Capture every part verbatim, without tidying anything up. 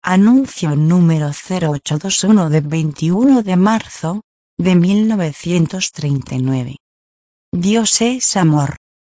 Anuncio número cero ocho dos uno de veintiuno de marzo, de mil novecientos treinta y nueve. Dios es amor.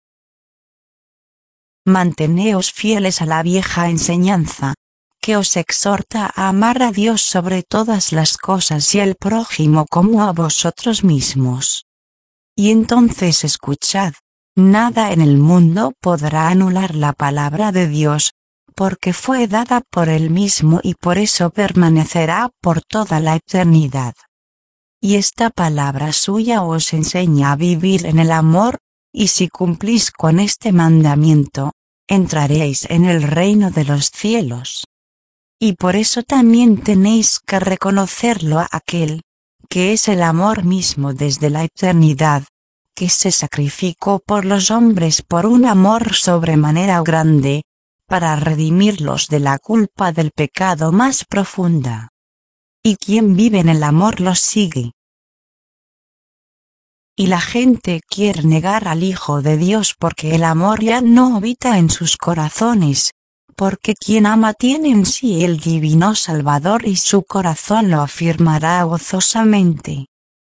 Manteneos fieles a la vieja enseñanza, que os exhorta a amar a Dios sobre todas las cosas y al prójimo como a vosotros mismos. Y entonces escuchad, nada en el mundo podrá anular la palabra de Dios, porque fue dada por Él mismo y por eso permanecerá por toda la eternidad. Y esta palabra suya os enseña a vivir en el amor, y si cumplís con este mandamiento, entraréis en el reino de los cielos. Y por eso también tenéis que reconocerlo a aquel, que es el amor mismo desde la eternidad, que se sacrificó por los hombres por un amor sobremanera grande, para redimirlos de la culpa del pecado más profunda. Y quien vive en el amor los sigue. Y la gente quiere negar al Hijo de Dios porque el amor ya no habita en sus corazones, porque quien ama tiene en sí el divino Salvador y su corazón lo afirmará gozosamente.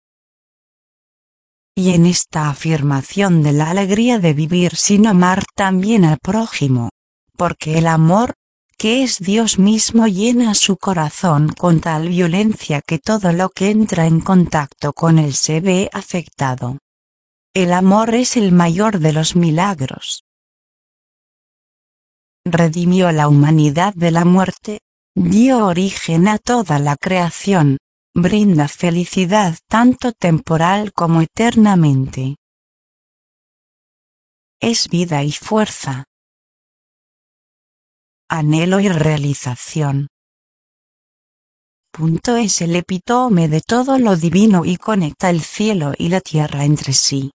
Y en esta afirmación de la alegría de vivir sin amar también al prójimo, porque el amor, que es Dios mismo, llena su corazón con tal violencia que todo lo que entra en contacto con él se ve afectado. El amor es el mayor de los milagros. Redimió a la humanidad de la muerte, dio origen a toda la creación, brinda felicidad tanto temporal como eternamente. Es vida y fuerza. Anhelo y realización. Punto es el epítome de todo lo divino y conecta el cielo y la tierra entre sí.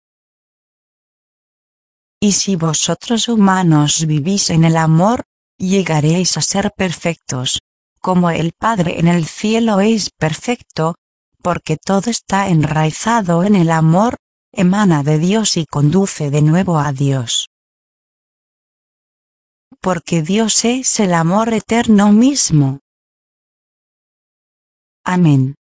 Y si vosotros humanos vivís en el amor, llegaréis a ser perfectos, como el Padre en el cielo es perfecto, porque todo está enraizado en el amor, emana de Dios y conduce de nuevo a Dios. Porque Dios es el amor eterno mismo. Amén.